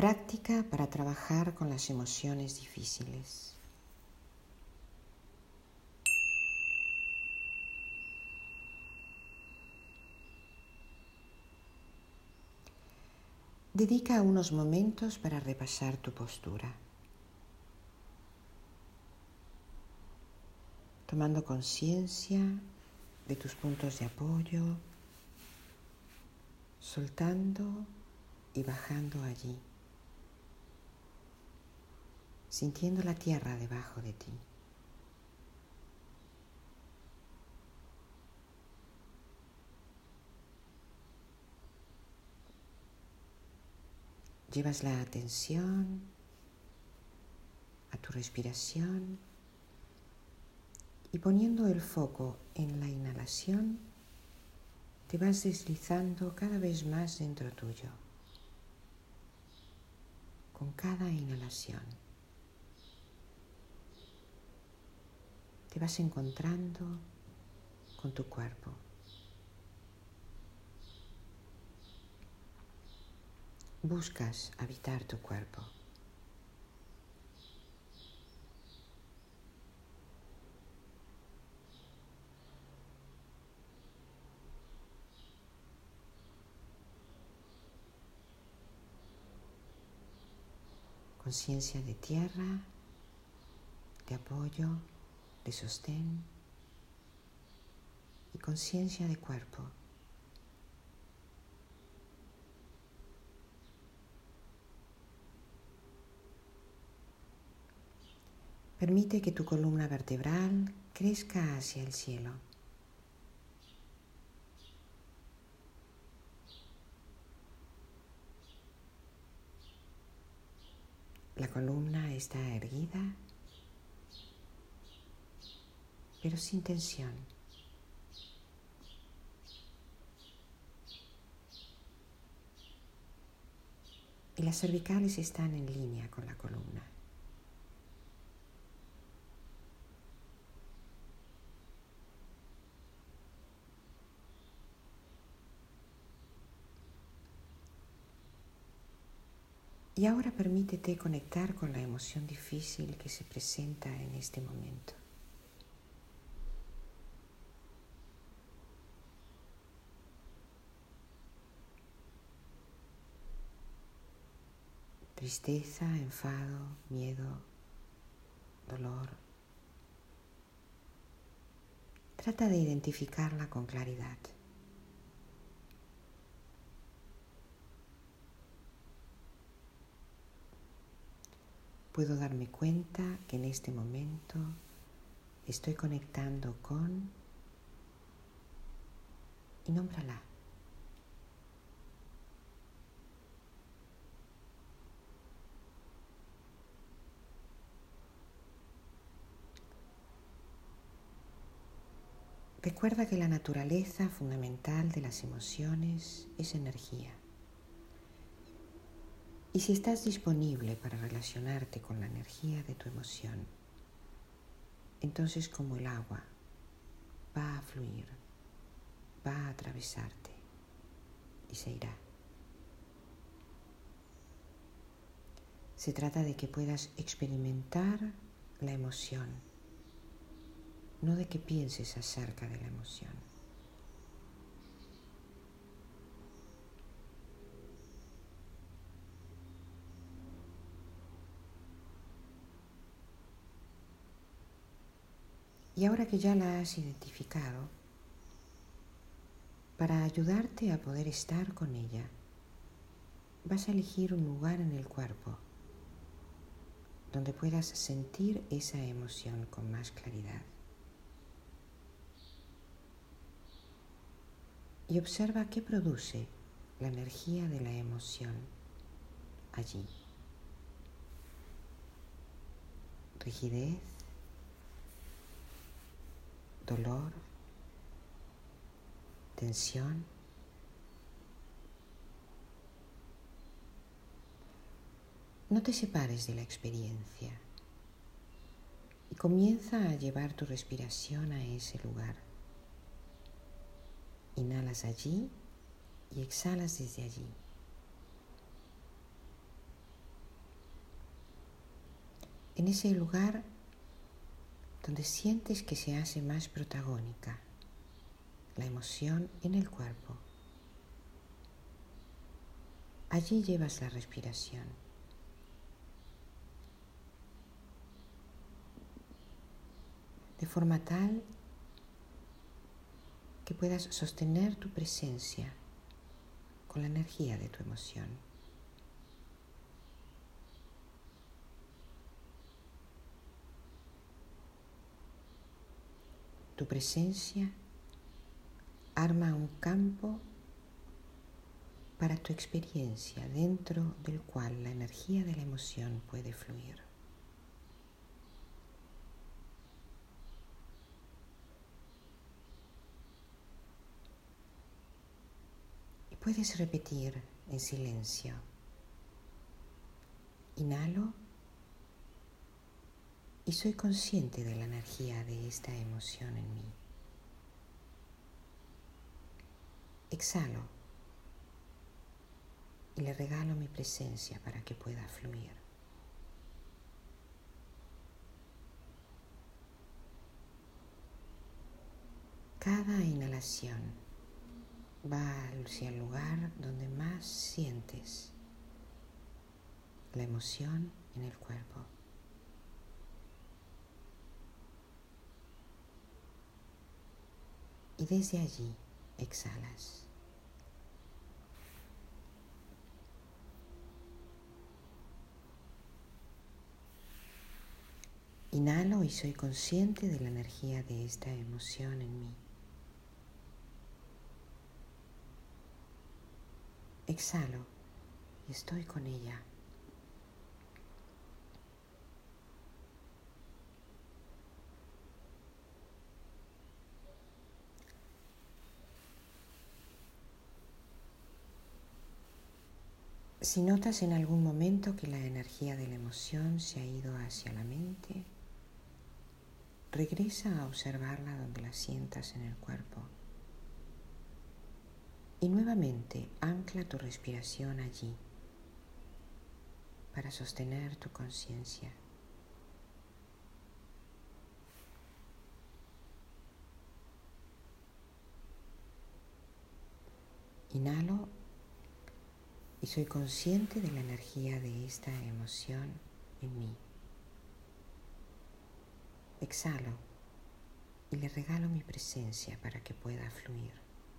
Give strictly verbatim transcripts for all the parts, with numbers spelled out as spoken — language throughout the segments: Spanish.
Práctica para trabajar con las emociones difíciles. Dedica unos momentos para repasar tu postura, tomando conciencia de tus puntos de apoyo, soltando y bajando allí, sintiendo la tierra debajo de ti. Llevas la atención a tu respiración y poniendo el foco en la inhalación, te vas deslizando cada vez más dentro tuyo, con cada inhalación. Te vas encontrando con tu cuerpo. Buscas habitar tu cuerpo. Conciencia de tierra, de apoyo, de sostén y conciencia de cuerpo. Permite que tu columna vertebral crezca hacia el cielo. La columna está erguida, pero sin tensión. Y las cervicales están en línea con la columna. Y ahora permítete conectar con la emoción difícil que se presenta en este momento. Tristeza, enfado, miedo, dolor. Trata de identificarla con claridad. Puedo darme cuenta que en este momento estoy conectando con y nómbrala. Recuerda que la naturaleza fundamental de las emociones es energía. Y si estás disponible para relacionarte con la energía de tu emoción, entonces como el agua va a fluir, va a atravesarte y se irá. Se trata de que puedas experimentar la emoción, no de que pienses acerca de la emoción. Y ahora que ya la has identificado, para ayudarte a poder estar con ella, vas a elegir un lugar en el cuerpo donde puedas sentir esa emoción con más claridad. Y observa qué produce la energía de la emoción allí. Rigidez, dolor, tensión. No te separes de la experiencia y comienza a llevar tu respiración a ese lugar. Inhalas allí y exhalas desde allí. en ese lugar donde sientes que se hace más protagónica la emoción en el cuerpo. Allí llevas la respiración. De forma tal que puedas sostener tu presencia con la energía de tu emoción. Tu presencia arma un campo para tu experiencia dentro del cual la energía de la emoción puede fluir. Y puedes repetir en silencio. Inhalo y soy consciente de la energía de esta emoción en mí. Exhalo y le regalo mi presencia para que pueda fluir. Cada inhalación va hacia el lugar donde más sientes la emoción en el cuerpo. Y desde allí exhalas. Inhalo y soy consciente de la energía de esta emoción en mí. Exhalo y estoy con ella. Si notas en algún momento que la energía de la emoción se ha ido hacia la mente, regresa a observarla donde la sientas en el cuerpo. Y nuevamente ancla tu respiración allí para sostener tu conciencia. Inhalo y soy consciente de la energía de esta emoción en mí. Exhalo y le regalo mi presencia para que pueda fluir.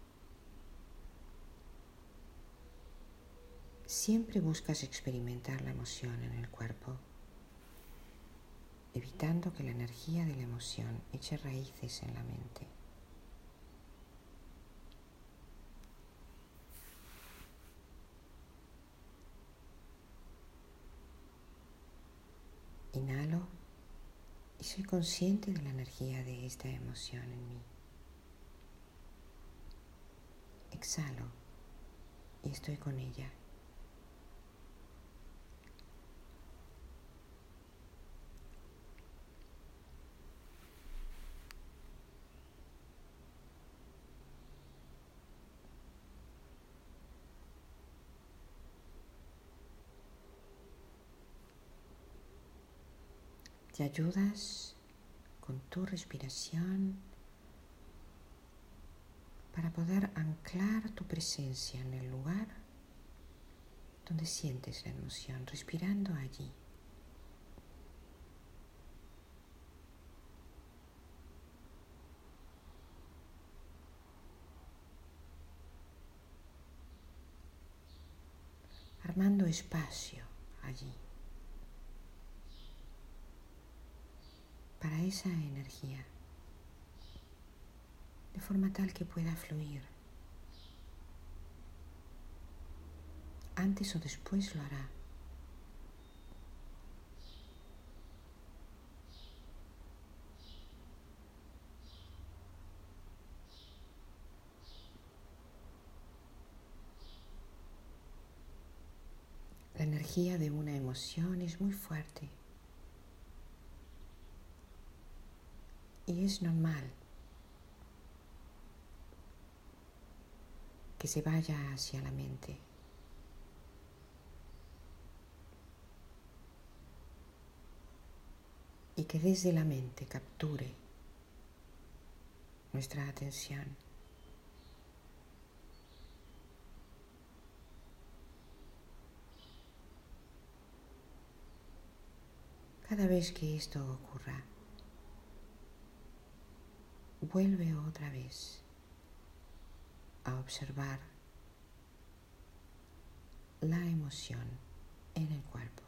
Siempre buscas experimentar la emoción en el cuerpo, evitando que la energía de la emoción eche raíces en la mente. Inhalo y soy consciente de la energía de esta emoción en mí. Exhalo y estoy con ella. Te ayudas con tu respiración para poder anclar tu presencia en el lugar donde sientes la emoción, respirando allí. Armando espacio allí para esa energía, de forma tal que pueda fluir. Antes o después lo hará. La energía de una emoción es muy fuerte y es normal que se vaya hacia la mente. y que desde la mente capture nuestra atención. Cada vez que esto ocurra, vuelve otra vez a observar la emoción en el cuerpo.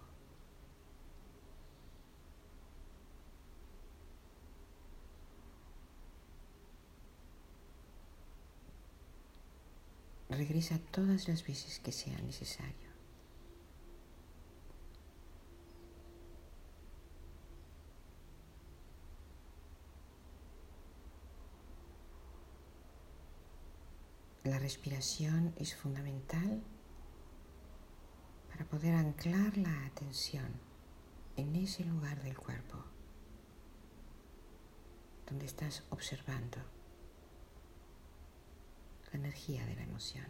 Regresa todas las veces que sea necesario. La respiración es fundamental para poder anclar la atención en ese lugar del cuerpo donde estás observando la energía de la emoción.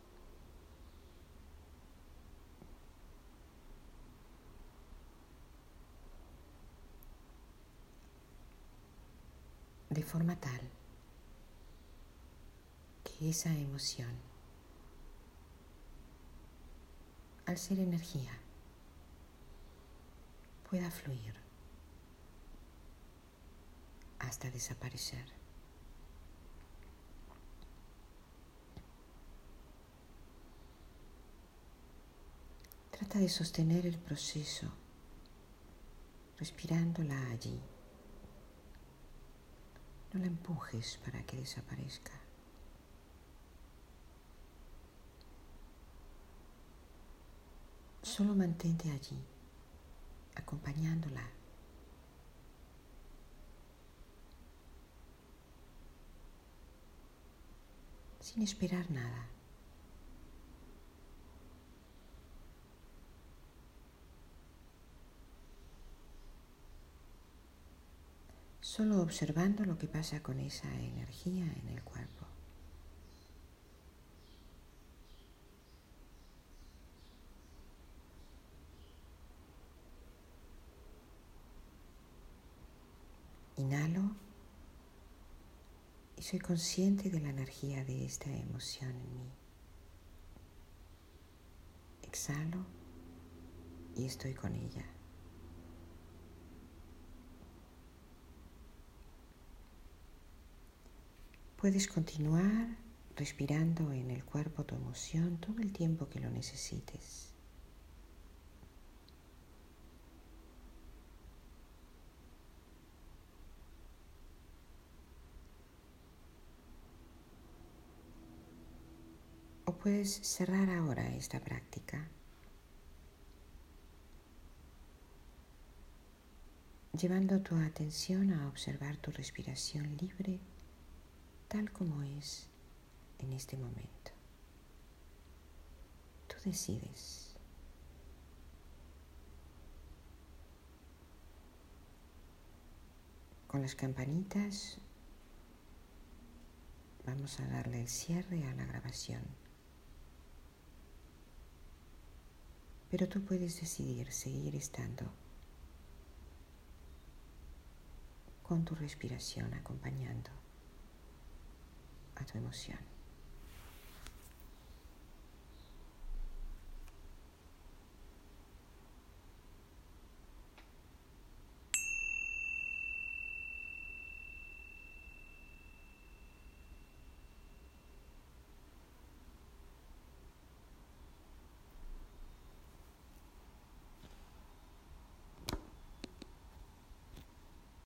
De forma tal que esa emoción, al ser energía, pueda fluir hasta desaparecer. Trata de sostener el proceso respirándola allí. No la empujes para que desaparezca. Solo mantente allí, acompañándola. Sin esperar nada. Solo observando lo que pasa con esa energía en el cuerpo. Inhalo y soy consciente de la energía de esta emoción en mí. Exhalo y estoy con ella. Puedes continuar respirando en el cuerpo tu emoción todo el tiempo que lo necesites. O puedes cerrar ahora esta práctica, llevando tu atención a observar tu respiración libre tal como es en este momento. Tú decides. Con las campanitas vamos a darle el cierre a la grabación. Pero tú puedes decidir seguir estando con tu respiración acompañando a tu emoción.